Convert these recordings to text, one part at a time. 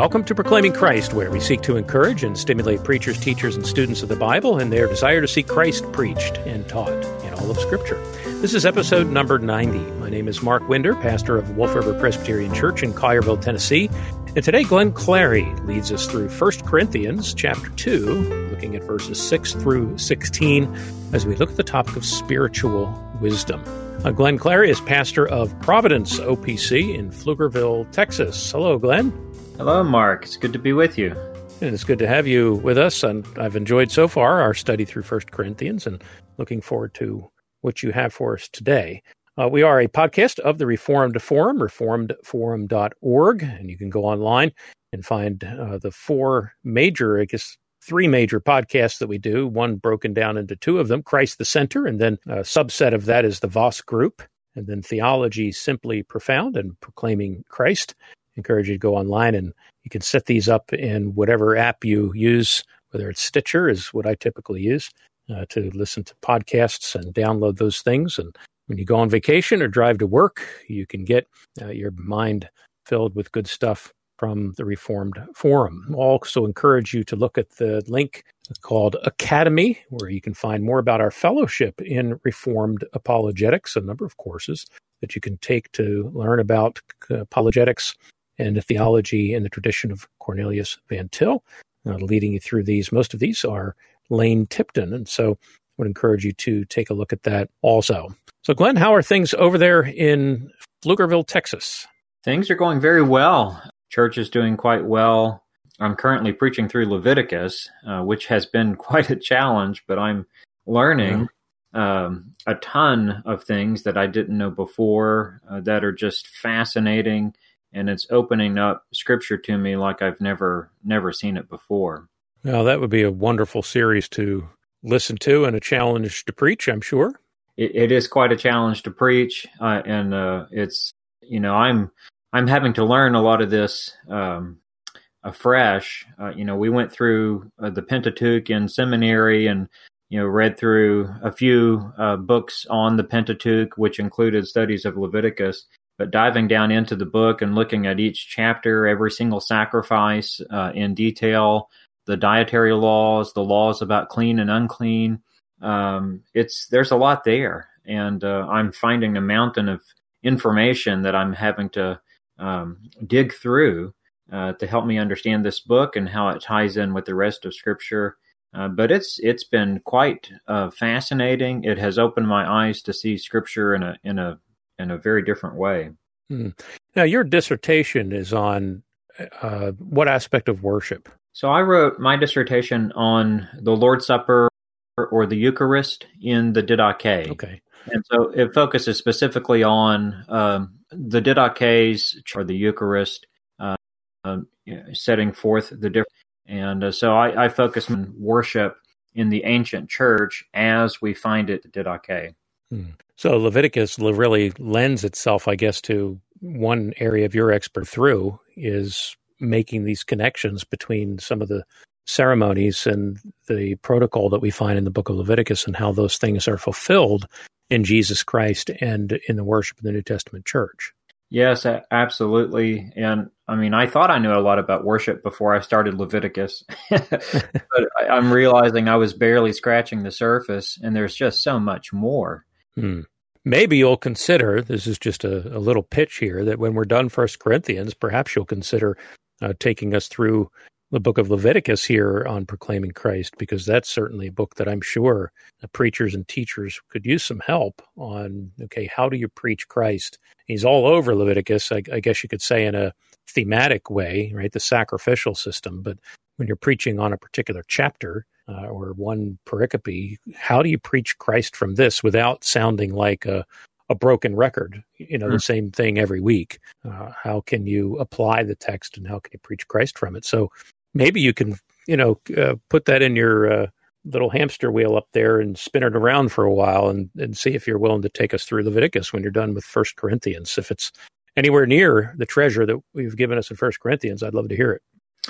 Welcome to Proclaiming Christ, where we seek to encourage and stimulate preachers, teachers, and students of the Bible in their desire to see Christ preached and taught in all of Scripture. This is episode number 90. My name is Mark Winder, pastor of Wolf River Presbyterian Church in Collierville, Tennessee. And today, Glenn Clary leads us through 1 Corinthians chapter 2, looking at verses 6 through 16, as we look at the topic of spiritual wisdom. Glenn Clary is pastor of Providence OPC in Pflugerville, Texas. Hello, Glenn. Hello, Mark. It's good to be with you. And it's good to have you with us. And I've enjoyed so far our study through 1 Corinthians and looking forward to what you have for us today. We are a podcast of the Reformed Forum, reformedforum.org, and you can go online and find the three major podcasts that we do, one broken down into two of them, Christ the Center, and then a subset of that is the Voss Group, and then Theology Simply Profound and Proclaiming Christ. I encourage you to go online, and you can set these up in whatever app you use, whether it's Stitcher is what I typically use, to listen to podcasts and download those things. And when you go on vacation or drive to work, you can get your mind filled with good stuff from the Reformed Forum. I'll also encourage you to look at the link called Academy, where you can find more about our fellowship in Reformed apologetics, a number of courses that you can take to learn about apologetics and the theology in the tradition of Cornelius Van Til. Leading you through these, most of these are Lane Tipton, and so I would encourage you to take a look at that also. So, Glenn, how are things over there in Pflugerville, Texas? Things are going very well. Church is doing quite well. I'm currently preaching through Leviticus, which has been quite a challenge, but I'm learning a ton of things that I didn't know before that are just fascinating, and it's opening up Scripture to me like I've never seen it before. Well, that would be a wonderful series to listen to and a challenge to preach, I'm sure. It is quite a challenge to preach, and it's, I'm having to learn a lot of this afresh. We went through the Pentateuch in seminary and, read through a few books on the Pentateuch, which included studies of Leviticus. But diving down into the book and looking at each chapter, every single sacrifice in detail, the dietary laws, the laws about clean and unclean, there's a lot there. And I'm finding a mountain of information that I'm having to dig through to help me understand this book and how it ties in with the rest of Scripture. But it's been quite fascinating. It has opened my eyes to see Scripture in a very different way. Now, your dissertation is on what aspect of worship? So I wrote my dissertation on the Lord's Supper or the Eucharist in the Didache. Okay. And so it focuses specifically on the Didaches or the Eucharist, setting forth the different. And so I focus on worship in the ancient church as we find it at Didache. So Leviticus really lends itself, I guess, to one area of your expert through is making these connections between some of the ceremonies and the protocol that we find in the book of Leviticus and how those things are fulfilled in Jesus Christ and in the worship of the New Testament church. Yes, absolutely. And I mean, I thought I knew a lot about worship before I started Leviticus, but I'm realizing I was barely scratching the surface, and there's just so much more. Maybe you'll consider, this is just a little pitch here, that when we're done 1 Corinthians, perhaps you'll consider taking us through the book of Leviticus here on Proclaiming Christ, because that's certainly a book that I'm sure preachers and teachers could use some help on. Okay, how do you preach Christ? He's all over Leviticus, I guess you could say, in a thematic way, right? The sacrificial system. But when you're preaching on a particular chapter or one pericope, how do you preach Christ from this without sounding like a broken record, the same thing every week? How can you apply the text and how can you preach Christ from it? So maybe you can, put that in your little hamster wheel up there and spin it around for a while and see if you're willing to take us through Leviticus when you're done with 1 Corinthians. If it's anywhere near the treasure that we've given us in 1 Corinthians, I'd love to hear it.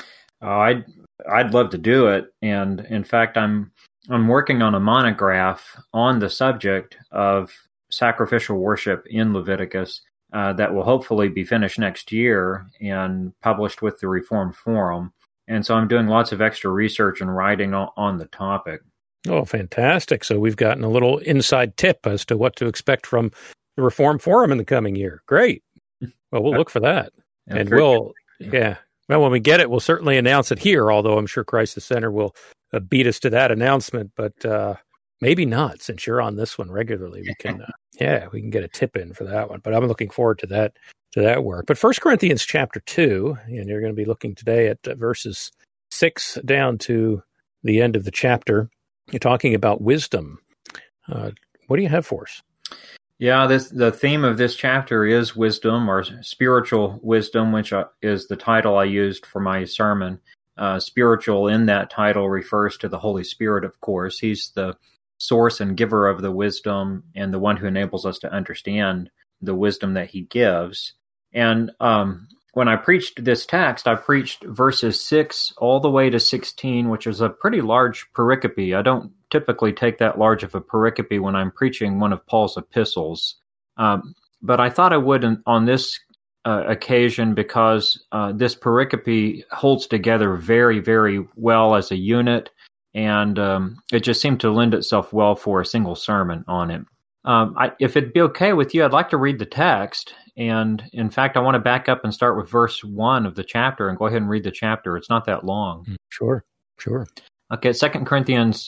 I'd love to do it. And in fact, I'm working on a monograph on the subject of sacrificial worship in Leviticus. that will hopefully be finished next year and published with the Reformed Forum. And so I'm doing lots of extra research and writing on the topic. Oh, fantastic. So we've gotten a little inside tip as to what to expect from the Reformed Forum in the coming year. Great. Well, we'll look for that. And we'll, well, when we get it, we'll certainly announce it here, although I'm sure Christ the Center will beat us to that announcement, but maybe not, since you're on this one regularly. We can, we can get a tip in for that one, but I'm looking forward to that work. But 1 Corinthians chapter 2, and you're going to be looking today at verses 6 down to the end of the chapter. You're talking about wisdom. What do you have for us? Yeah, the theme of this chapter is wisdom, or spiritual wisdom, which is the title I used for my sermon. Spiritual in that title refers to the Holy Spirit, of course. He's the source and giver of the wisdom and the one who enables us to understand the wisdom that he gives. And when I preached this text, I preached verses 6 all the way to 16, which is a pretty large pericope. I don't typically take that large of a pericope when I'm preaching one of Paul's epistles. But I thought I would on this occasion because this pericope holds together very, very well as a unit, and it just seemed to lend itself well for a single sermon on it. If it'd be okay with you, I'd like to read the text. And in fact, I want to back up and start with verse 1 of the chapter and go ahead and read the chapter. It's not that long. Sure. Okay, 1 Corinthians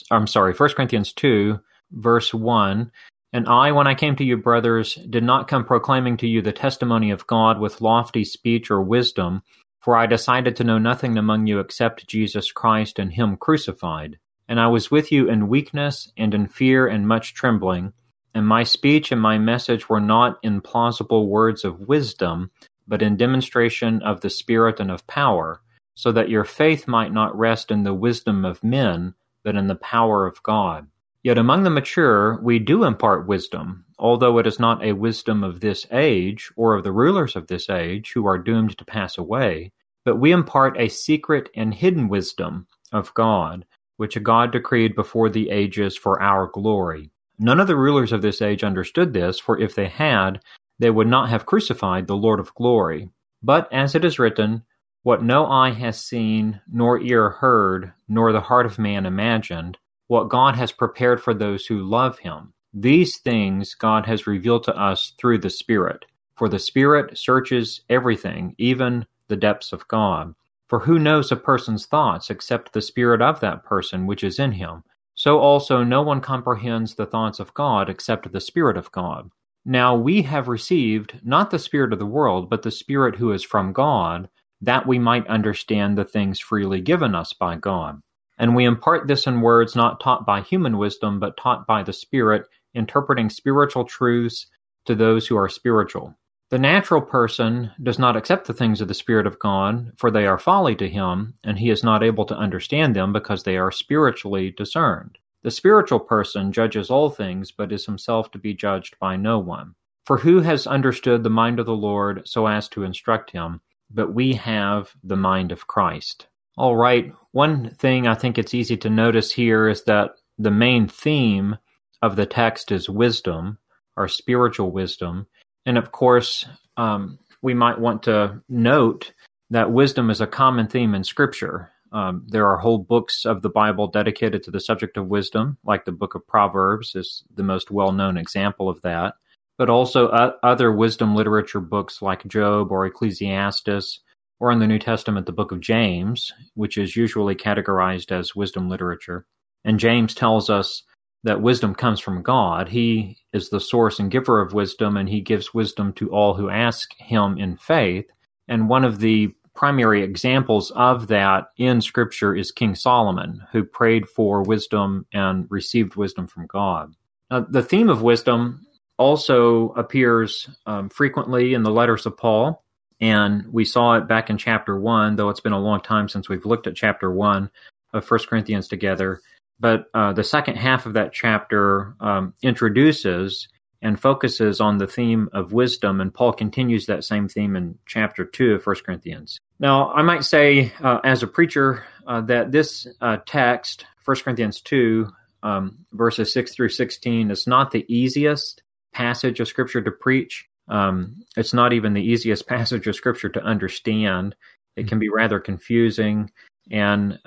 2, verse 1. And I, when I came to you, brothers, did not come proclaiming to you the testimony of God with lofty speech or wisdom, for I decided to know nothing among you except Jesus Christ and him crucified. And I was with you in weakness and in fear and much trembling. And my speech and my message were not in plausible words of wisdom, but in demonstration of the Spirit and of power, so that your faith might not rest in the wisdom of men, but in the power of God. Yet among the mature we do impart wisdom, although it is not a wisdom of this age, or of the rulers of this age, who are doomed to pass away, but we impart a secret and hidden wisdom of God, which God decreed before the ages for our glory. None of the rulers of this age understood this, for if they had, they would not have crucified the Lord of glory. But as it is written, what no eye has seen, nor ear heard, nor the heart of man imagined, what God has prepared for those who love him. These things God has revealed to us through the Spirit. For the Spirit searches everything, even the depths of God. For who knows a person's thoughts except the spirit of that person which is in him? So also no one comprehends the thoughts of God except the Spirit of God. Now we have received not the spirit of the world, but the Spirit who is from God, that we might understand the things freely given us by God. And we impart this in words not taught by human wisdom, but taught by the Spirit, interpreting spiritual truths to those who are spiritual. The natural person does not accept the things of the Spirit of God, for they are folly to him, and he is not able to understand them because they are spiritually discerned. The spiritual person judges all things, but is himself to be judged by no one. For who has understood the mind of the Lord so as to instruct him? But we have the mind of Christ. All right, one thing I think it's easy to notice here is that the main theme of the text is wisdom, or spiritual wisdom. And of course, we might want to note that wisdom is a common theme in Scripture. There are whole books of the Bible dedicated to the subject of wisdom, like the book of Proverbs is the most well-known example of that, but also other wisdom literature books like Job or Ecclesiastes, or in the New Testament, the book of James, which is usually categorized as wisdom literature. And James tells us that wisdom comes from God. He is the source and giver of wisdom, and he gives wisdom to all who ask him in faith. And one of the primary examples of that in Scripture is King Solomon, who prayed for wisdom and received wisdom from God. The theme of wisdom also appears frequently in the letters of Paul, and we saw it back in chapter 1, though it's been a long time since we've looked at chapter 1 of 1 Corinthians together. But the second half of that chapter introduces and focuses on the theme of wisdom, and Paul continues that same theme in chapter 2 of 1 Corinthians. Now, I might say, as a preacher, that this text, 1 Corinthians 2, verses 6 through 16, is not the easiest passage of Scripture to preach. It's not even the easiest passage of Scripture to understand. It can be rather confusing, and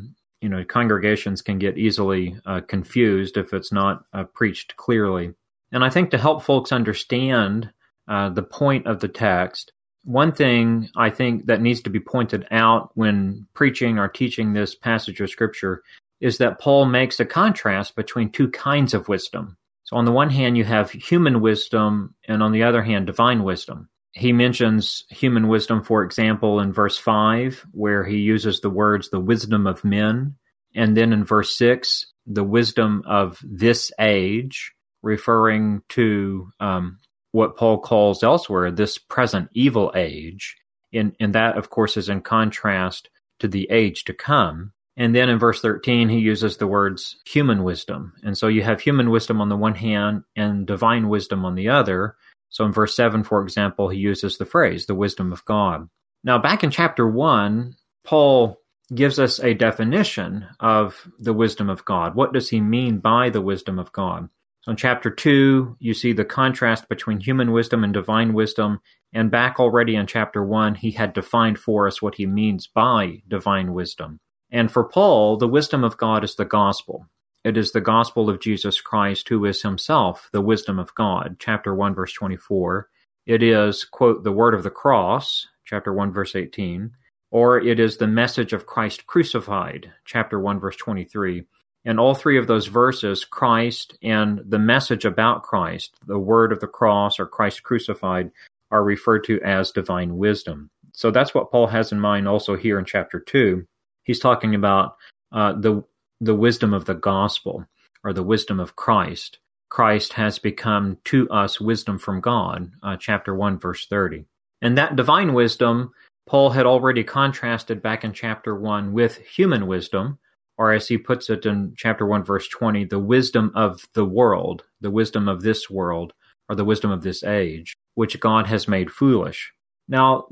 congregations can get easily confused if it's not preached clearly. And I think to help folks understand the point of the text, one thing I think that needs to be pointed out when preaching or teaching this passage of Scripture is that Paul makes a contrast between two kinds of wisdom. So on the one hand, you have human wisdom, and on the other hand, divine wisdom. He mentions human wisdom, for example, in verse 5, where he uses the words, the wisdom of men. And then in verse 6, the wisdom of this age, referring to what Paul calls elsewhere, this present evil age. And that, of course, is in contrast to the age to come. And then in verse 13, he uses the words human wisdom. And so you have human wisdom on the one hand and divine wisdom on the other. So in verse 7, for example, he uses the phrase, the wisdom of God. Now, back in chapter 1, Paul gives us a definition of the wisdom of God. What does he mean by the wisdom of God? So in chapter 2, you see the contrast between human wisdom and divine wisdom. And back already in chapter 1, he had defined for us what he means by divine wisdom. And for Paul, the wisdom of God is the gospel. It is the gospel of Jesus Christ, who is himself the wisdom of God, chapter 1, verse 24. It is, quote, the word of the cross, chapter 1, verse 18. Or it is the message of Christ crucified, chapter 1, verse 23. In all three of those verses, Christ and the message about Christ, the word of the cross or Christ crucified, are referred to as divine wisdom. So that's what Paul has in mind also here in chapter 2. He's talking about the wisdom of the gospel, or the wisdom of Christ. Christ has become to us wisdom from God, chapter 1, verse 30. And that divine wisdom, Paul had already contrasted back in chapter 1 with human wisdom, or as he puts it in chapter 1, verse 20, the wisdom of the world, the wisdom of this world, or the wisdom of this age, which God has made foolish. Now,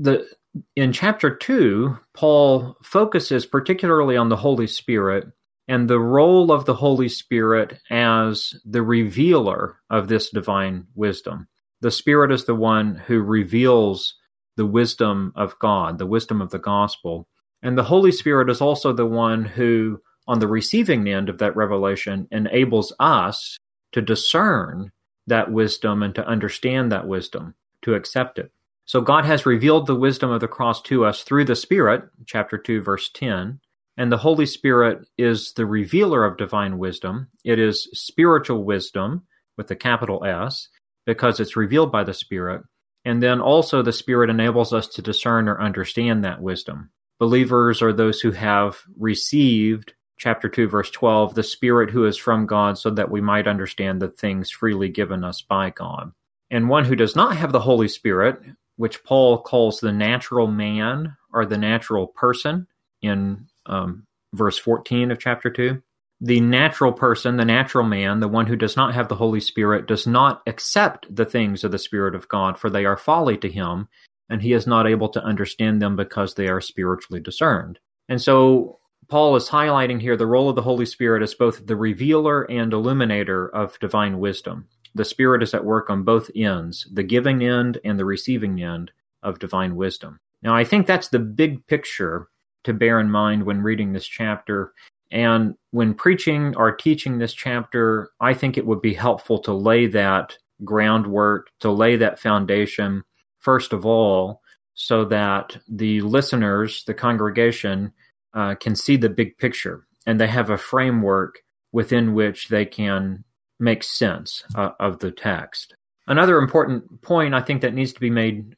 in chapter 2, Paul focuses particularly on the Holy Spirit and the role of the Holy Spirit as the revealer of this divine wisdom. The Spirit is the one who reveals the wisdom of God, the wisdom of the gospel. And the Holy Spirit is also the one who, on the receiving end of that revelation, enables us to discern that wisdom and to understand that wisdom, to accept it. So God has revealed the wisdom of the cross to us through the Spirit, chapter 2, verse 10. And the Holy Spirit is the revealer of divine wisdom. It is spiritual wisdom, with a capital S, because it's revealed by the Spirit. And then also the Spirit enables us to discern or understand that wisdom. Believers are those who have received, chapter 2, verse 12, the Spirit who is from God, so that we might understand the things freely given us by God. And one who does not have the Holy Spirit, which Paul calls the natural man or the natural person in verse 14 of chapter 2. The natural person, the natural man, the one who does not have the Holy Spirit, does not accept the things of the Spirit of God, for they are folly to him, and he is not able to understand them because they are spiritually discerned. And so Paul is highlighting here the role of the Holy Spirit as both the revealer and illuminator of divine wisdom. The Spirit is at work on both ends, the giving end and the receiving end of divine wisdom. Now, I think that's the big picture to bear in mind when reading this chapter. And when preaching or teaching this chapter, I think it would be helpful to lay that groundwork, to lay that foundation, first of all, so that the listeners, the congregation, can see the big picture, and they have a framework within which they can make sense of the text. Another important point I think that needs to be made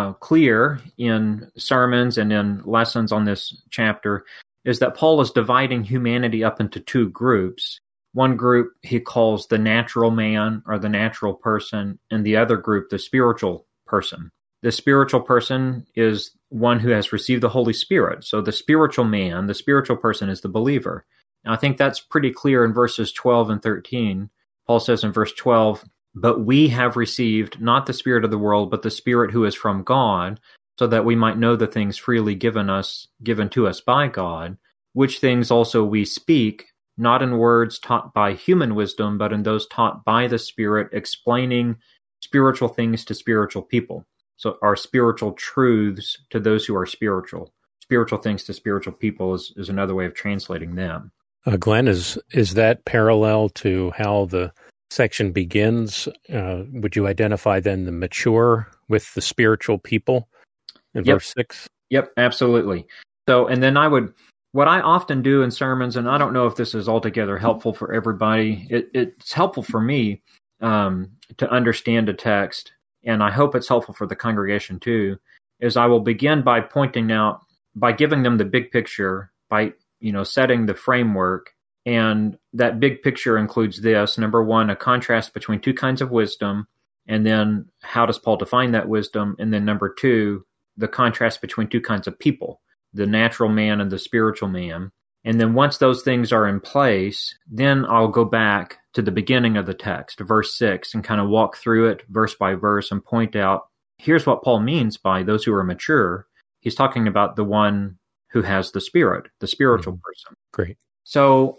clear in sermons and in lessons on this chapter is that Paul is dividing humanity up into two groups. One group he calls the natural man or the natural person, and the other group the spiritual person. The spiritual person is one who has received the Holy Spirit. So the spiritual man, the spiritual person, is the believer. Now, I think that's pretty clear in verses 12 and 13. Paul says in verse 12, "But we have received not the spirit of the world, but the Spirit who is from God, so that we might know the things freely given to us by God, which things also we speak, not in words taught by human wisdom, but in those taught by the Spirit, explaining spiritual things to spiritual people. So our spiritual truths to those who are spiritual. Spiritual things to spiritual people is another way of translating them. Glenn, is that parallel to how the section begins? Would you identify then the mature with the spiritual people in verse 6? Yep, absolutely. So, and then what I often do in sermons, and I don't know if this is altogether helpful for everybody, it's helpful for me to understand a text, and I hope it's helpful for the congregation too, is I will begin by pointing out, by giving them the big picture, by setting the framework, and that big picture includes this. Number one, a contrast between two kinds of wisdom, and then how does Paul define that wisdom? And then number two, the contrast between two kinds of people, the natural man and the spiritual man. And then once those things are in place, then I'll go back to the beginning of the text, verse 6, and kind of walk through it verse by verse and point out, here's what Paul means by those who are mature. He's talking about the one who has the Spirit, the spiritual person. Great. So,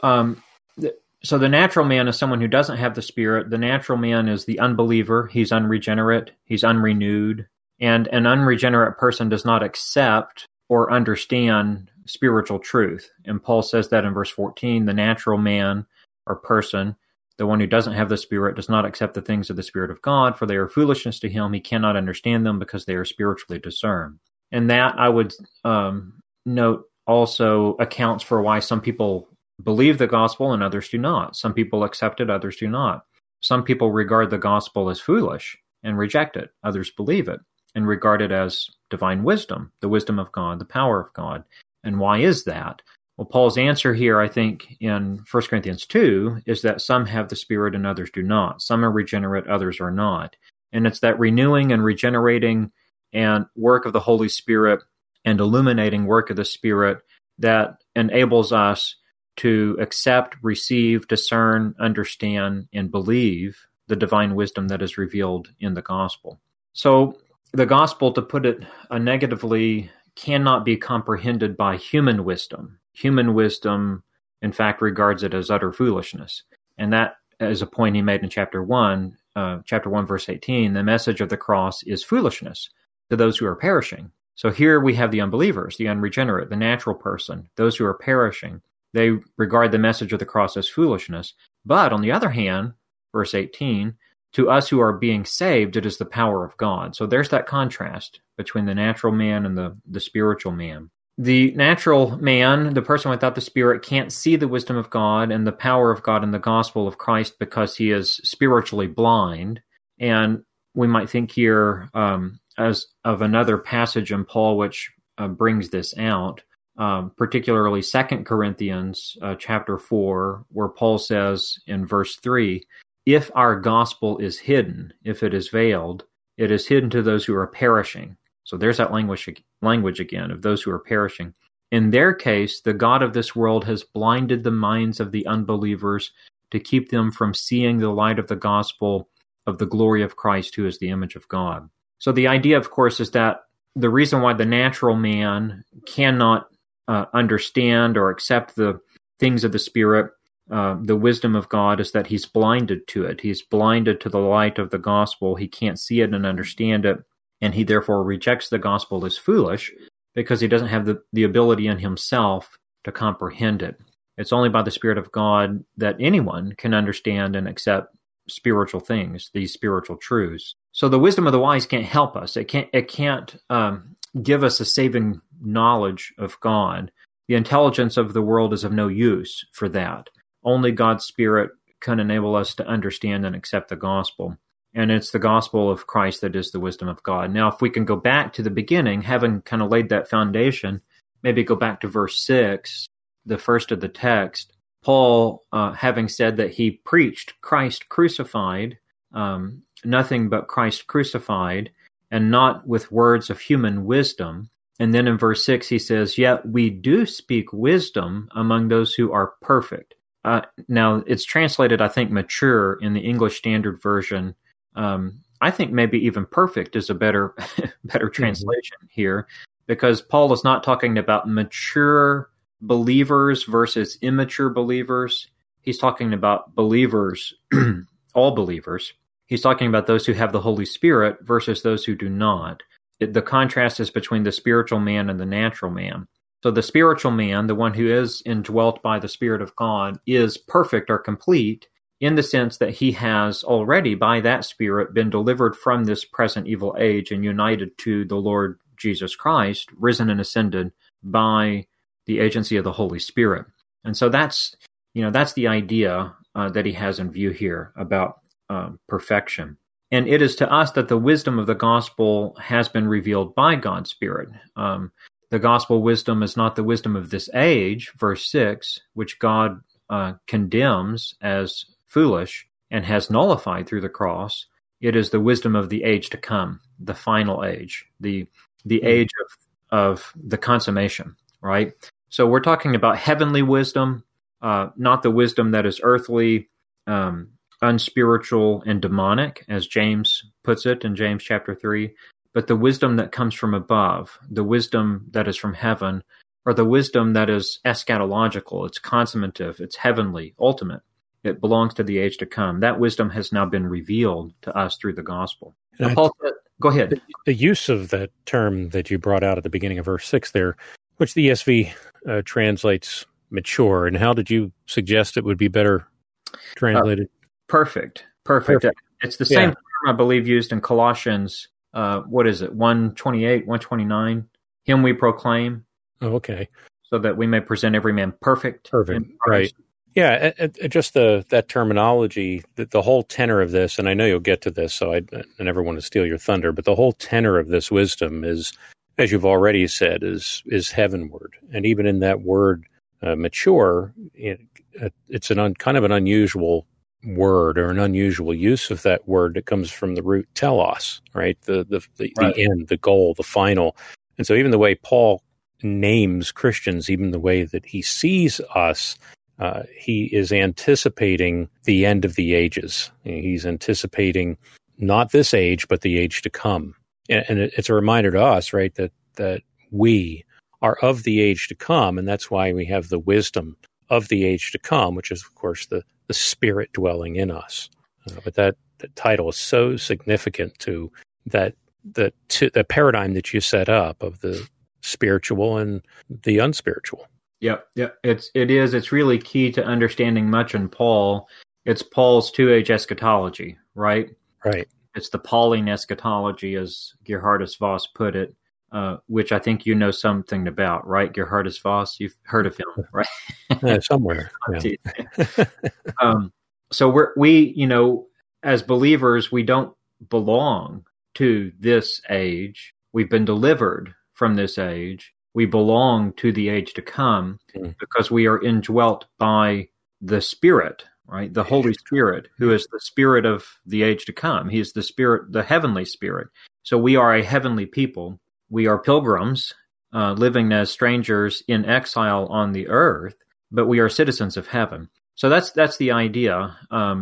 so the natural man is someone who doesn't have the Spirit. The natural man is the unbeliever. He's unregenerate. He's unrenewed. And an unregenerate person does not accept or understand spiritual truth. And Paul says that in verse 14, the natural man or person, the one who doesn't have the Spirit, does not accept the things of the Spirit of God, for they are foolishness to him. He cannot understand them because they are spiritually discerned. And that, I would note, also accounts for why some people believe the gospel and others do not. Some people accept it, others do not. Some people regard the gospel as foolish and reject it. Others believe it and regard it as divine wisdom, the wisdom of God, the power of God. And why is that? Well, Paul's answer here, I think, in 1 Corinthians 2, is that some have the Spirit and others do not. Some are regenerate, others are not. And it's that renewing and regenerating and work of the Holy Spirit and illuminating work of the Spirit that enables us to accept, receive, discern, understand, and believe the divine wisdom that is revealed in the gospel. So the gospel, to put it negatively, cannot be comprehended by human wisdom. Human wisdom, in fact, regards it as utter foolishness. And that is a point he made in chapter 1, verse 18. The message of the cross is foolishness to those who are perishing. So here we have the unbelievers, the unregenerate, the natural person, those who are perishing. They regard the message of the cross as foolishness. But on the other hand, verse 18, to us who are being saved, it is the power of God. So there's that contrast between the natural man and the spiritual man. The natural man, the person without the Spirit, can't see the wisdom of God and the power of God in the gospel of Christ because he is spiritually blind. And we might think here as of another passage in Paul which brings this out, particularly 2 Corinthians chapter 4, where Paul says in verse 3, if our gospel is hidden, if it is veiled, it is hidden to those who are perishing. So there's that language again of those who are perishing. In their case, the God of this world has blinded the minds of the unbelievers to keep them from seeing the light of the gospel of the glory of Christ, who is the image of God. So the idea, of course, is that the reason why the natural man cannot understand or accept the things of the Spirit, the wisdom of God, is that he's blinded to it. He's blinded to the light of the gospel. He can't see it and understand it, and he therefore rejects the gospel as foolish because he doesn't have the ability in himself to comprehend it. It's only by the Spirit of God that anyone can understand and accept spiritual things, these spiritual truths. So the wisdom of the wise can't help us. It can't give us a saving knowledge of God. The intelligence of the world is of no use for that. Only God's Spirit can enable us to understand and accept the gospel. And it's the gospel of Christ that is the wisdom of God. Now, if we can go back to the beginning, having kind of laid that foundation, maybe go back to verse 6, the first of the text. Paul, having said that he preached Christ crucified, nothing but Christ crucified, and not with words of human wisdom. And then in verse 6 he says, yet we do speak wisdom among those who are perfect. Now, it's translated, I think, mature in the English Standard Version. I think maybe even perfect is a better translation here, because Paul is not talking about mature believers versus immature believers. He's talking about believers, all believers, he's talking about those who have the Holy Spirit versus those who do not. The contrast is between the spiritual man and the natural man. So the spiritual man, the one who is indwelt by the Spirit of God, is perfect or complete in the sense that he has already, by that Spirit, been delivered from this present evil age and united to the Lord Jesus Christ, risen and ascended by the agency of the Holy Spirit. And so that's the idea that he has in view here about perfection. And it is to us that the wisdom of the gospel has been revealed by God's Spirit. The gospel wisdom is not the wisdom of this age, verse 6, which God condemns as foolish and has nullified through the cross. It is the wisdom of the age to come, the final age, the age of the consummation, right? So we're talking about heavenly wisdom, not the wisdom that is earthly, unspiritual, and demonic, as James puts it in James chapter 3, but the wisdom that comes from above, the wisdom that is from heaven, or the wisdom that is eschatological, it's consummative, it's heavenly, ultimate. It belongs to the age to come. That wisdom has now been revealed to us through the gospel. Paul said, go ahead. The use of that term that you brought out at the beginning of verse 6 there, which the ESV translates mature, and how did you suggest it would be better translated? Perfect. It's the same term, I believe, used in Colossians, 1:28, 1:29, him we proclaim. Oh, okay. So that we may present every man perfect. Perfect, right. Yeah, just that terminology, the whole tenor of this, and I know you'll get to this, so I never want to steal your thunder, but the whole tenor of this wisdom is, as you've already said, is heavenward. And even in that word, mature, it's kind of an unusual word or an unusual use of that word that comes from the root telos, right? The end, the goal, the final. And so even the way Paul names Christians, even the way that he sees us, he is anticipating the end of the ages. He's anticipating not this age, but the age to come. And it's a reminder to us, right, that we are of the age to come, and that's why we have the wisdom of the age to come, which is, of course, the Spirit dwelling in us. But that title is so significant to the paradigm that you set up of the spiritual and the unspiritual. Yep. It's really key to understanding much in Paul. It's Paul's two-age eschatology, right? Right. It's the Pauline eschatology, as Geerhardus Vos put it, which I think you know something about, right? Geerhardus Vos, you've heard of him, right? Somewhere. Yeah. So we, as believers, we don't belong to this age. We've been delivered from this age. We belong to the age to come because we are indwelt by the Spirit, right? The Holy Spirit, who is the Spirit of the age to come. He is the Spirit, the heavenly Spirit. So we are a heavenly people. We are pilgrims living as strangers in exile on the earth, but we are citizens of heaven. So that's the idea,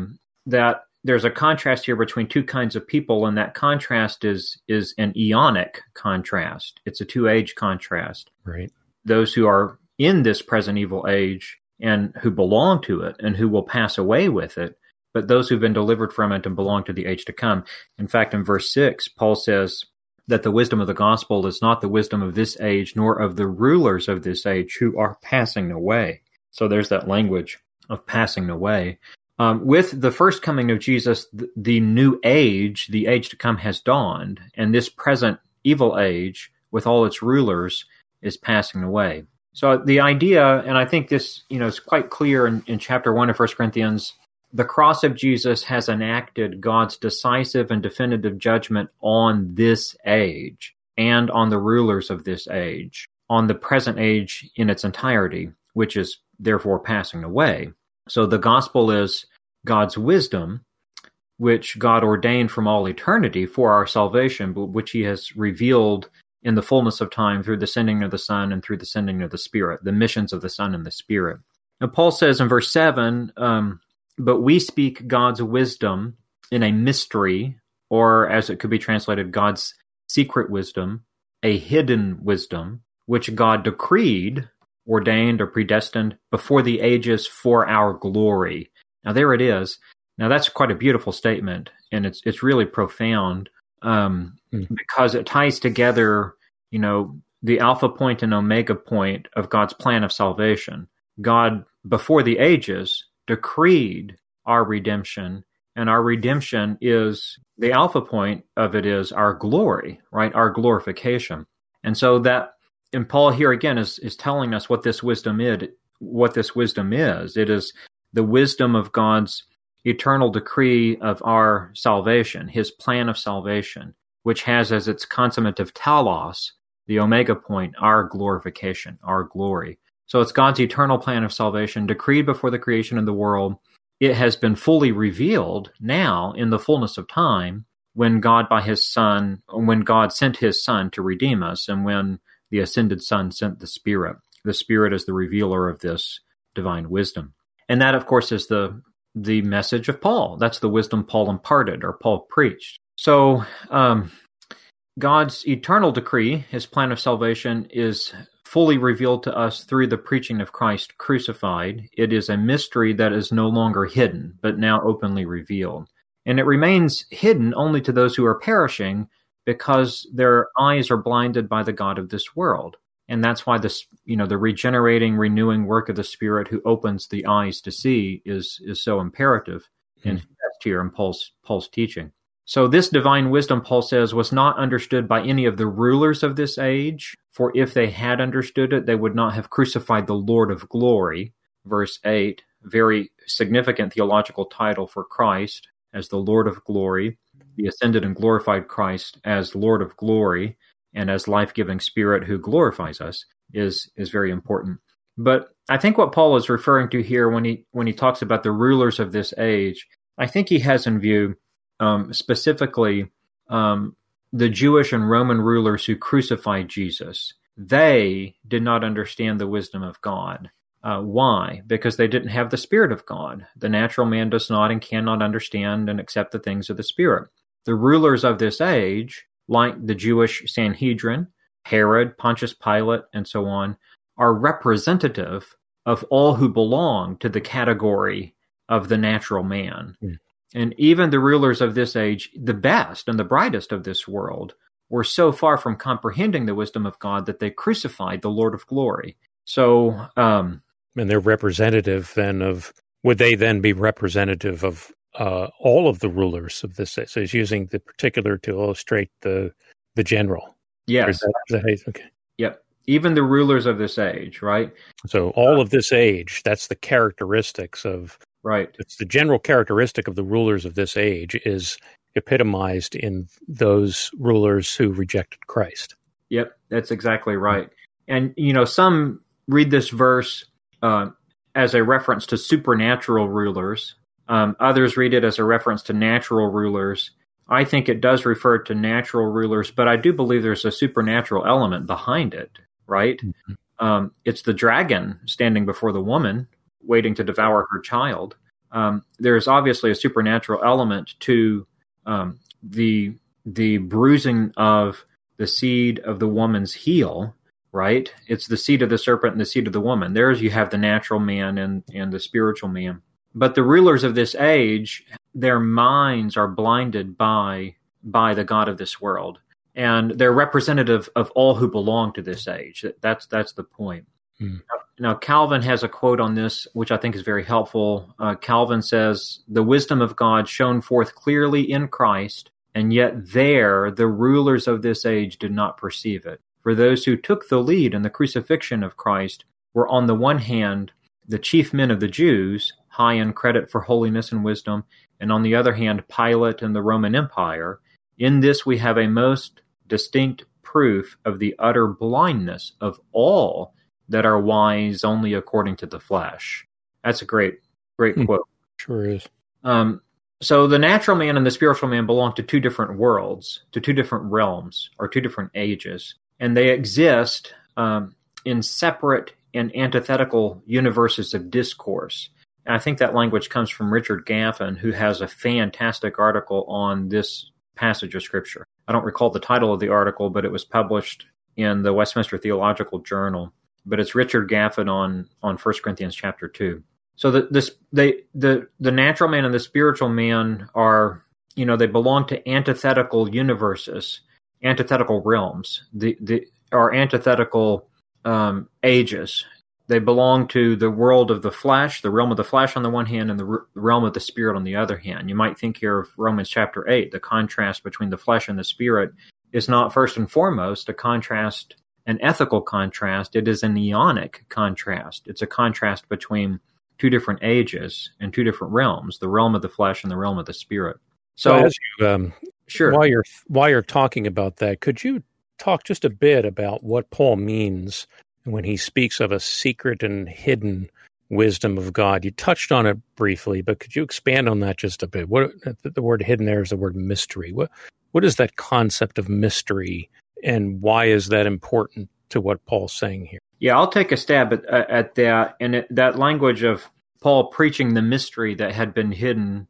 that there's a contrast here between two kinds of people, and that contrast is an eonic contrast. It's a two-age contrast. Right. Those who are in this present evil age and who belong to it and who will pass away with it, but those who've been delivered from it and belong to the age to come. In fact, in verse 6, Paul says that the wisdom of the gospel is not the wisdom of this age, nor of the rulers of this age who are passing away. So there's that language of passing away. With the first coming of Jesus, the new age, the age to come, has dawned, and this present evil age, with all its rulers, is passing away. So the idea, and I think this is quite clear in chapter 1 of 1 Corinthians, the cross of Jesus has enacted God's decisive and definitive judgment on this age and on the rulers of this age, on the present age in its entirety, which is therefore passing away. So the gospel is God's wisdom, which God ordained from all eternity for our salvation, but which he has revealed in the fullness of time through the sending of the Son and through the sending of the Spirit, the missions of the Son and the Spirit. And Paul says in verse 7, but we speak God's wisdom in a mystery, or as it could be translated, God's secret wisdom, a hidden wisdom, which God decreed, ordained, or predestined before the ages for our glory. Now there it is. Now that's quite a beautiful statement, and it's really profound because it ties together, the alpha point and omega point of God's plan of salvation. God, before the ages, decreed our redemption, and our redemption is, the alpha point of it is our glory, right? Our glorification. And so that, and Paul here again is telling us what this wisdom is. It is the wisdom of God's eternal decree of our salvation, his plan of salvation, which has as its consummative telos, the omega point, our glorification, our glory. So it's God's eternal plan of salvation, decreed before the creation of the world. It has been fully revealed now in the fullness of time when God sent his Son to redeem us, and when the ascended Son sent the Spirit. The Spirit is the revealer of this divine wisdom. And that, of course, is the message of Paul. That's the wisdom Paul imparted, or Paul preached. So God's eternal decree, his plan of salvation, is fully revealed to us through the preaching of Christ crucified. It is a mystery that is no longer hidden, but now openly revealed. And it remains hidden only to those who are perishing, because their eyes are blinded by the god of this world. And that's why the regenerating, renewing work of the Spirit who opens the eyes to see is so imperative and here in Paul's teaching. So this divine wisdom, Paul says, was not understood by any of the rulers of this age, for if they had understood it, they would not have crucified the Lord of glory. Verse 8, very significant theological title for Christ as the Lord of glory, the ascended and glorified Christ as Lord of glory, and as life-giving Spirit who glorifies us is very important. But I think what Paul is referring to here when he talks about the rulers of this age, I think he has in view specifically the Jewish and Roman rulers who crucified Jesus. They did not understand the wisdom of God. Why? Because they didn't have the Spirit of God. The natural man does not and cannot understand and accept the things of the Spirit. The rulers of this age, like the Jewish Sanhedrin, Herod, Pontius Pilate, and so on, are representative of all who belong to the category of the natural man. And even the rulers of this age, the best and the brightest of this world, were so far from comprehending the wisdom of God that they crucified the Lord of glory. So, and they're representative then would they then be representative of all of the rulers of this? So he's using the particular to illustrate the general. Yes. Okay. Yep. Even the rulers of this age, right? So all of this age, that's the characteristics of... Right. It's the general characteristic of the rulers of this age is epitomized in those rulers who rejected Christ. Yep, that's exactly right. And, some read this verse as a reference to supernatural rulers. Others read it as a reference to natural rulers. I think it does refer to natural rulers, but I do believe there's a supernatural element behind it, right? Mm-hmm. It's the dragon standing before the woman, waiting to devour her child. There's obviously a supernatural element to the bruising of the seed of the woman's heel, right? It's the seed of the serpent and the seed of the woman. There's you have the natural man and the spiritual man. But the rulers of this age, their minds are blinded by the god of this world. And they're representative of all who belong to this age. That's the point. Now, Calvin has a quote on this, which I think is very helpful. Calvin says, "The wisdom of God shone forth clearly in Christ, and yet the rulers of this age did not perceive it. For those who took the lead in the crucifixion of Christ were on the one hand the chief men of the Jews, high in credit for holiness and wisdom, and on the other hand Pilate and the Roman Empire. In this we have a most distinct proof of the utter blindness of all that are wise only according to the flesh." That's a great quote. Sure is. So the natural man and the spiritual man belong to two different worlds, to two different realms, or two different ages. And they exist in separate and antithetical universes of discourse. And I think that language comes from Richard Gaffin, who has a fantastic article on this passage of Scripture. I don't recall the title of the article, but it was published in the Westminster Theological Journal. But it's Richard Gaffin on 1 Corinthians chapter 2. So the natural man and the spiritual man are, they belong to antithetical universes, antithetical realms, or antithetical ages. They belong to the world of the flesh, the realm of the flesh on the one hand, and the realm of the spirit on the other hand. You might think here of Romans chapter 8, the contrast between the flesh and the spirit is not first and foremost a contrast, an ethical contrast. It is an eonic contrast. It's a contrast between two different ages and two different realms, the realm of the flesh and the realm of the spirit. So as you, sure. While you're talking about that, could you talk just a bit about what Paul means when he speaks of a secret and hidden wisdom of God? You touched on it briefly, but could you expand on that just a bit? What the word hidden there is the word mystery. What is that concept of mystery, and why is that important to what Paul's saying here? Yeah, I'll take a stab at that. And that language of Paul preaching the mystery that had been hidden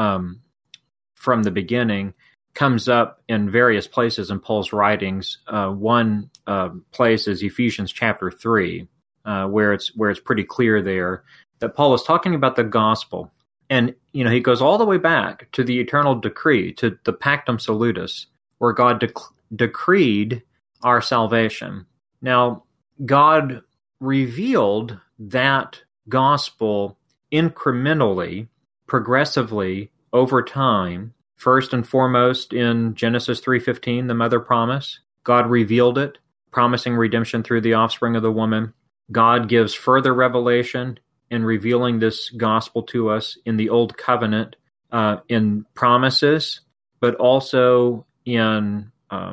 from the beginning comes up in various places in Paul's writings. One place is Ephesians chapter 3, where it's pretty clear there that Paul is talking about the gospel. And, he goes all the way back to the eternal decree, to the Pactum Salutis, where God decreed our salvation. Now, God revealed that gospel incrementally, progressively, over time. First and foremost in Genesis 3:15, the mother promise. God revealed it, promising redemption through the offspring of the woman. God gives further revelation in revealing this gospel to us in the Old Covenant, in promises, but also in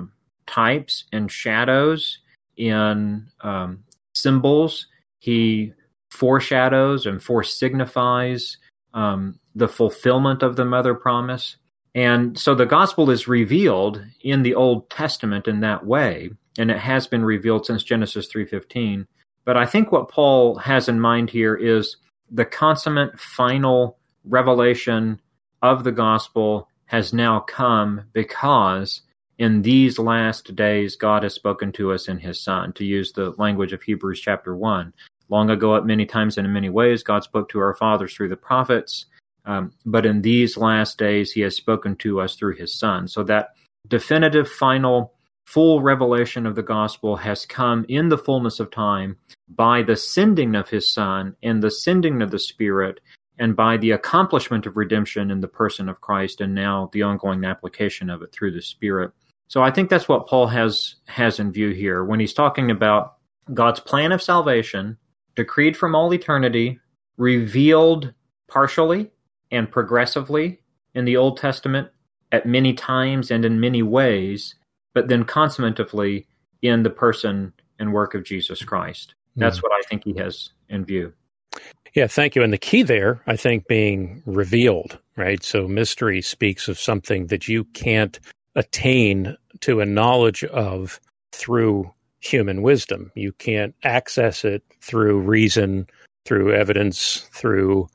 types and shadows, in symbols. He foreshadows and foresignifies the fulfillment of the mother promise. And so the gospel is revealed in the Old Testament in that way, and it has been revealed since Genesis 3:15. But I think what Paul has in mind here is the consummate final revelation of the gospel has now come because in these last days God has spoken to us in his Son, to use the language of Hebrews chapter 1. Long ago, at many times and in many ways, God spoke to our fathers through the prophets. But in these last days, he has spoken to us through his Son. So that definitive, final, full revelation of the gospel has come in the fullness of time by the sending of his Son and the sending of the Spirit, and by the accomplishment of redemption in the person of Christ, and now the ongoing application of it through the Spirit. So I think that's what Paul has in view here when he's talking about God's plan of salvation, decreed from all eternity, revealed partially and progressively in the Old Testament at many times and in many ways, but then consummatively in the person and work of Jesus Christ. That's what I think he has in view. Yeah, thank you. And the key there, I think, being revealed, right? So mystery speaks of something that you can't attain to a knowledge of through human wisdom. You can't access it through reason, through evidence, through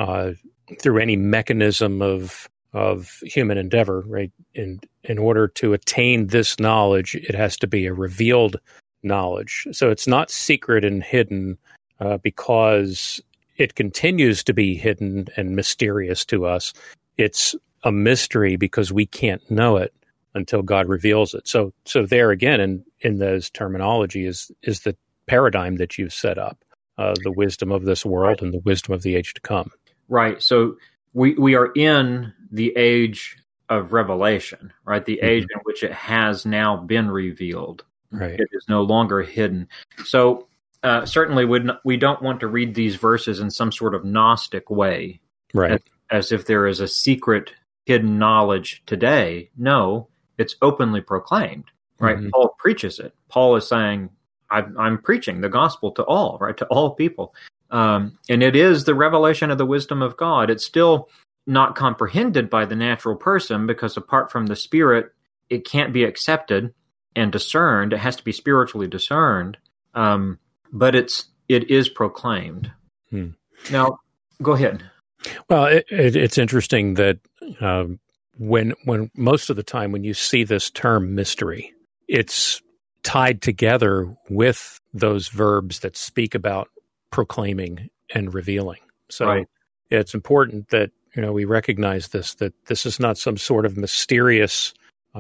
any mechanism of human endeavor, right? In order to attain this knowledge, it has to be a revealed knowledge. So it's not secret and hidden because it continues to be hidden and mysterious to us. It's a mystery because we can't know it until God reveals it. So there again, in those terminology is the paradigm that you've set up, the wisdom of this world and the wisdom of the age to come. Right. So we are in the age of revelation, right? The age in which it has now been revealed. Right. It is no longer hidden. So certainly we don't want to read these verses in some sort of Gnostic way, right? As if there is a secret hidden knowledge today. No, it's openly proclaimed, right? Mm-hmm. Paul preaches it. Paul is saying, I'm preaching the gospel to all, right? To all people. And it is the revelation of the wisdom of God. It's still not comprehended by the natural person because apart from the Spirit, it can't be accepted and discerned. It has to be spiritually discerned. But it is proclaimed. Now, go ahead. Well, it's interesting that when most of the time when you see this term mystery, it's tied together with those verbs that speak about proclaiming and revealing. So Right. it's important that we recognize this, that this is not some sort of mysterious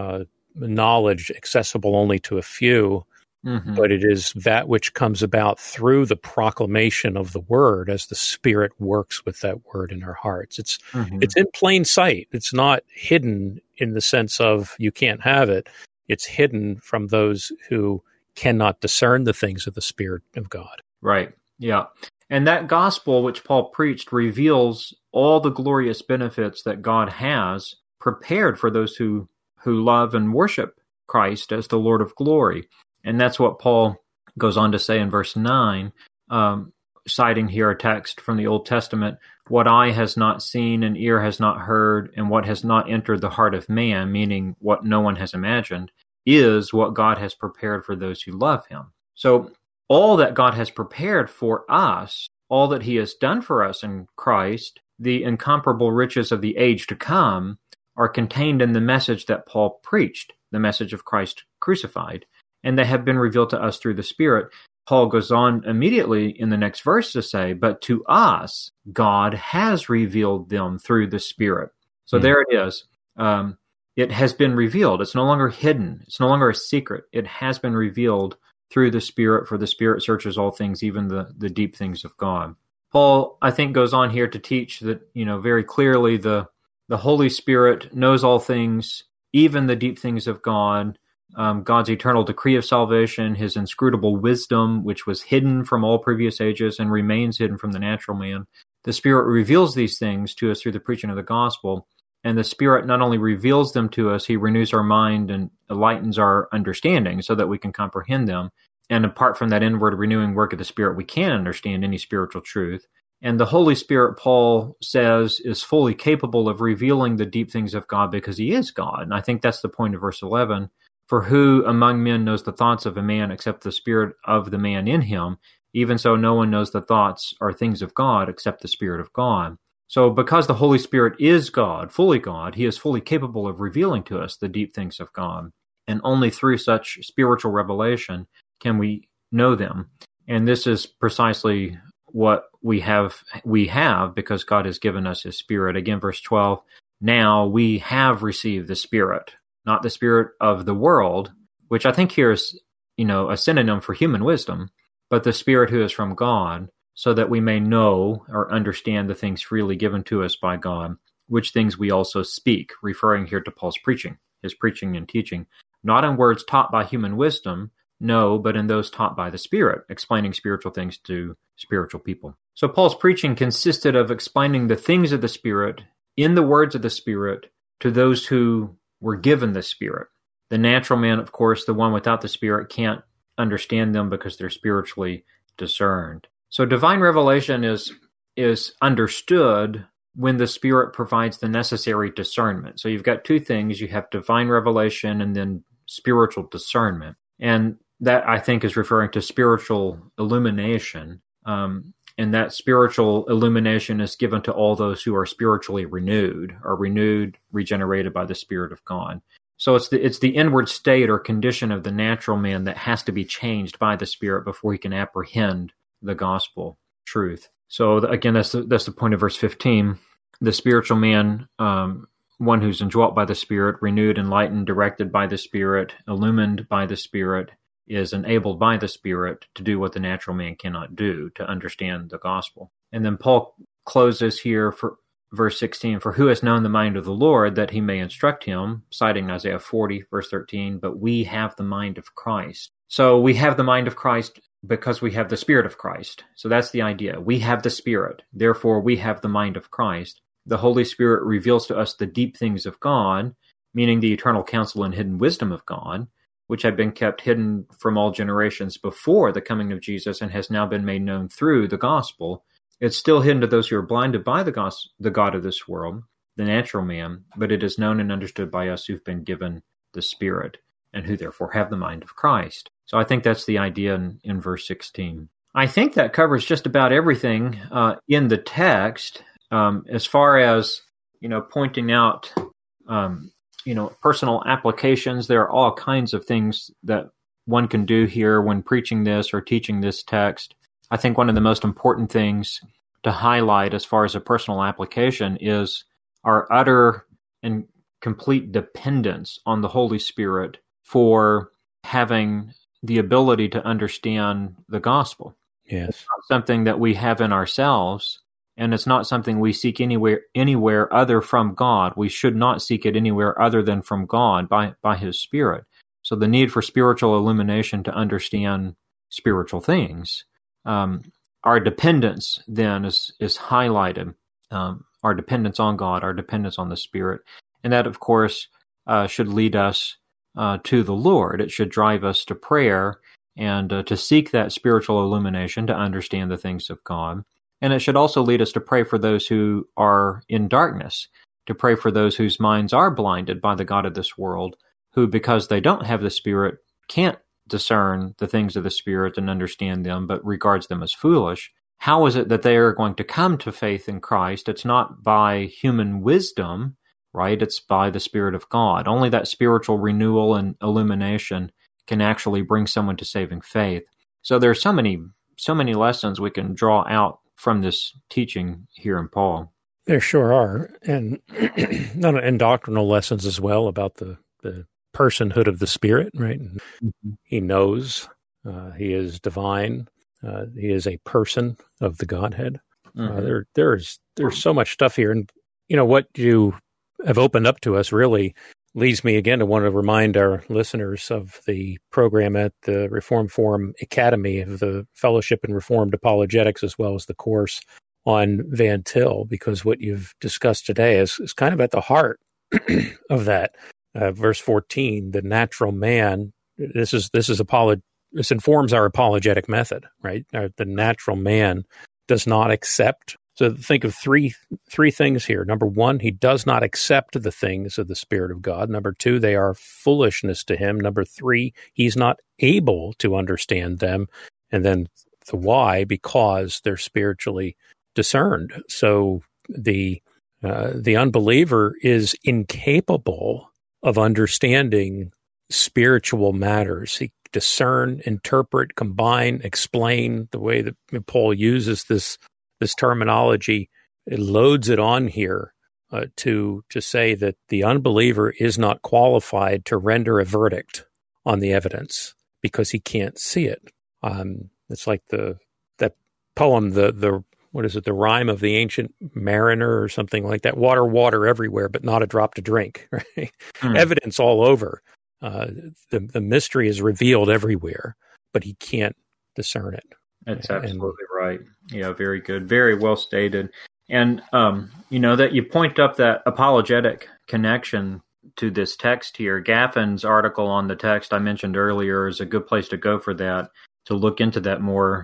knowledge accessible only to a few, but it is that which comes about through the proclamation of the word as the Spirit works with that word in our hearts. It's in plain sight. It's not hidden in the sense of you can't have it. It's hidden from those who cannot discern the things of the Spirit of God. Right. Yeah. And that gospel which Paul preached reveals all the glorious benefits that God has prepared for those who love and worship Christ as the Lord of glory. And that's what Paul goes on to say in verse 9, citing here a text from the Old Testament, what eye has not seen and ear has not heard, and what has not entered the heart of man, meaning what no one has imagined, is what God has prepared for those who love him. So all that God has prepared for us, all that he has done for us in Christ, the incomparable riches of the age to come, are contained in the message that Paul preached, the message of Christ crucified, and they have been revealed to us through the Spirit. Paul goes on immediately in the next verse to say, but to us, God has revealed them through the Spirit. So there it is. It has been revealed. It's no longer hidden. It's no longer a secret. It has been revealed through the Spirit, for the Spirit searches all things, even the deep things of God. Paul, I think, goes on here to teach that, very clearly the Holy Spirit knows all things, even the deep things of God, God's eternal decree of salvation, his inscrutable wisdom, which was hidden from all previous ages and remains hidden from the natural man. The Spirit reveals these things to us through the preaching of the gospel, and the Spirit not only reveals them to us, he renews our mind and enlightens our understanding so that we can comprehend them. And apart from that inward renewing work of the Spirit, we can understand any spiritual truth. And the Holy Spirit, Paul says, is fully capable of revealing the deep things of God because he is God. And I think that's the point of verse 11. For who among men knows the thoughts of a man except the spirit of the man in him? Even so, no one knows the thoughts or things of God except the Spirit of God. So because the Holy Spirit is God, he is fully capable of revealing to us the deep things of God. And only through such spiritual revelation can we know them. And this is precisely what we have because God has given us his Spirit. Again, verse 12, now we have received the Spirit, not the spirit of the world, which I think here is, a synonym for human wisdom, but the Spirit who is from God, so that we may know or understand the things freely given to us by God, which things we also speak, referring here to Paul's preaching, his preaching and teaching, not in words taught by human wisdom, no, but in those taught by the Spirit, explaining spiritual things to spiritual people. So Paul's preaching consisted of explaining the things of the Spirit in the words of the Spirit to those who were given the Spirit. The natural man, of course, the one without the Spirit, can't understand them because they're spiritually discerned. So divine revelation is understood when the Spirit provides the necessary discernment. So you've got two things. You have divine revelation and then spiritual discernment. And that, I think, is referring to spiritual illumination. And that spiritual illumination is given to all those who are spiritually renewed, regenerated by the Spirit of God. So it's the inward state or condition of the natural man that has to be changed by the Spirit before he can apprehend the gospel truth. So again, that's the point of verse 15. The spiritual man, one who's indwelt by the Spirit, renewed, enlightened, directed by the Spirit, illumined by the Spirit, is enabled by the Spirit to do what the natural man cannot do, to understand the gospel. And then Paul closes here for verse 16, for who has known the mind of the Lord that he may instruct him, citing Isaiah 40, verse 13, but we have the mind of Christ. So we have the mind of Christ because we have the Spirit of Christ. So that's the idea. We have the Spirit. Therefore, we have the mind of Christ. The Holy Spirit reveals to us the deep things of God, meaning the eternal counsel and hidden wisdom of God, which had been kept hidden from all generations before the coming of Jesus and has now been made known through the gospel. It's still hidden to those who are blinded by the God of this world, the natural man, but it is known and understood by us who've been given the Spirit and who therefore have the mind of Christ. So I think that's the idea in verse 16. I think that covers just about everything in the text as far as, pointing out personal applications. There are all kinds of things that one can do here when preaching this or teaching this text. I think one of the most important things to highlight as far as a personal application is our utter and complete dependence on the Holy Spirit for having the ability to understand the gospel. Yes. It's not something that we have in ourselves, and it's not something we seek anywhere other from God. We should not seek it anywhere other than from God by His Spirit. So the need for spiritual illumination to understand spiritual things. Our dependence then is highlighted. Our dependence on God, our dependence on the Spirit. And that, of course, should lead us to the Lord. It should drive us to prayer and to seek that spiritual illumination to understand the things of God. And it should also lead us to pray for those who are in darkness, to pray for those whose minds are blinded by the God of this world, who, because they don't have the Spirit, can't discern the things of the Spirit and understand them, but regards them as foolish. How is it that they are going to come to faith in Christ? It's not by human wisdom, right? It's by the Spirit of God. Only that spiritual renewal and illumination can actually bring someone to saving faith. So there are so many lessons we can draw out from this teaching here in Paul. There sure are, and doctrinal lessons as well about the personhood of the Spirit, right? Mm-hmm. He knows, he is divine, he is a person of the Godhead. Mm-hmm. There's so much stuff here, and what you have opened up to us really leads me again to want to remind our listeners of the program at the Reformed Forum Academy of the Fellowship in Reformed Apologetics, as well as the course on Van Til, because what you've discussed today is kind of at the heart of that. Verse 14, the natural man, this informs our apologetic method, right? The natural man does not accept. So think of three things here. Number one, he does not accept the things of the Spirit of God. Number two, they are foolishness to him. Number three, he's not able to understand them. And then the why, because they're spiritually discerned. So the unbeliever is incapable of understanding spiritual matters. He discern, interpret, combine, explain. The way that Paul uses this terminology, it loads it on here to say that the unbeliever is not qualified to render a verdict on the evidence because he can't see it. It's like that poem, the what is it, the rhyme of the ancient mariner or something like that. Water everywhere, but not a drop to drink. Right? Evidence all over. The mystery is revealed everywhere, but he can't discern it. That's absolutely right. Yeah, very good. Very well stated. And, that you point up that apologetic connection to this text here. Gaffin's article on the text I mentioned earlier is a good place to go for that, to look into that more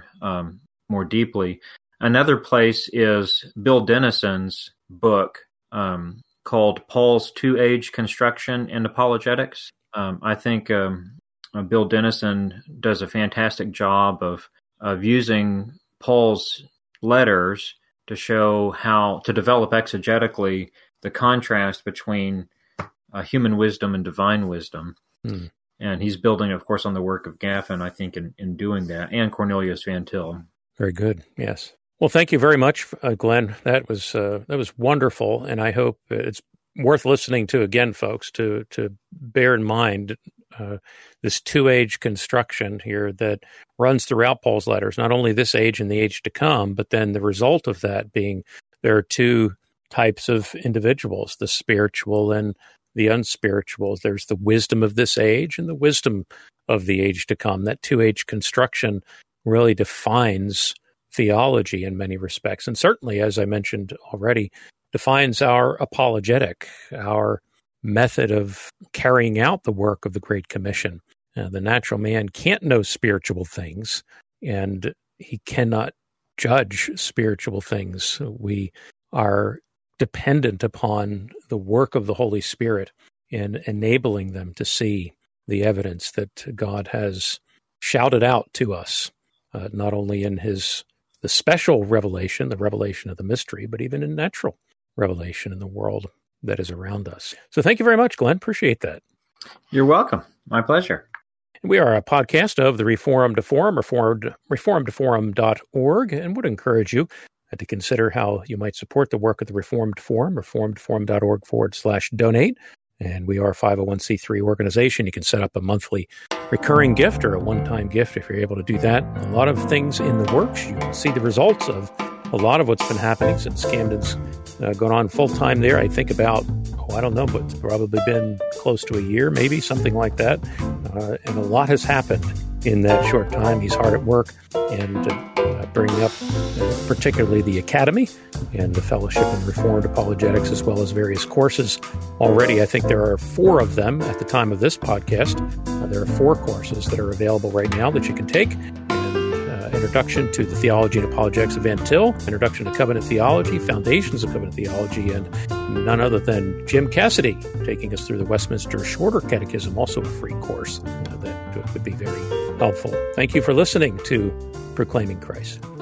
deeply. Another place is Bill Dennison's book called Paul's Two-Age Construction and Apologetics. I think Bill Dennison does a fantastic job of using Paul's letters to show how to develop exegetically the contrast between human wisdom and divine wisdom. And he's building, of course, on the work of Gaffin, I think, in doing that, and Cornelius Van Til. Very good. Yes. Well, thank you very much, Glenn. That was wonderful, and I hope it's worth listening to again, folks, to bear in mind this two-age construction here that runs throughout Paul's letters, not only this age and the age to come, but then the result of that being there are two types of individuals, the spiritual and the unspiritual. There's the wisdom of this age and the wisdom of the age to come. That two-age construction really defines theology in many respects, and certainly, as I mentioned already, defines our apologetic, our method of carrying out the work of the Great Commission. The natural man can't know spiritual things, and he cannot judge spiritual things. We are dependent upon the work of the Holy Spirit in enabling them to see the evidence that God has shouted out to us, not only in the special revelation, the revelation of the mystery, but even in natural revelation in the world that is around us. So thank you very much, Glenn. Appreciate that. You're welcome. My pleasure. We are a podcast of the Reformed Forum, reformedforum.org, and would encourage you and to consider how you might support the work of the Reformed Forum, reformedforum.org/donate. And we are a 501c3 organization. You can set up a monthly recurring gift or a one-time gift if you're able to do that. A lot of things in the works. You can see the results of a lot of what's been happening since Camden's gone on full-time there. I think about, I don't know, but it's probably been close to a year, maybe, something like that. And a lot has happened in that short time. He's hard at work and bringing up particularly the Academy and the Fellowship in Reformed Apologetics, as well as various courses. Already, I think there are 4 of them at the time of this podcast. There are 4 courses that are available right now that you can take. Introduction to the Theology and Apologetics of Van Til, Introduction to Covenant Theology, Foundations of Covenant Theology, and none other than Jim Cassidy taking us through the Westminster Shorter Catechism, also a free course that would be very helpful. Thank you for listening to Proclaiming Christ.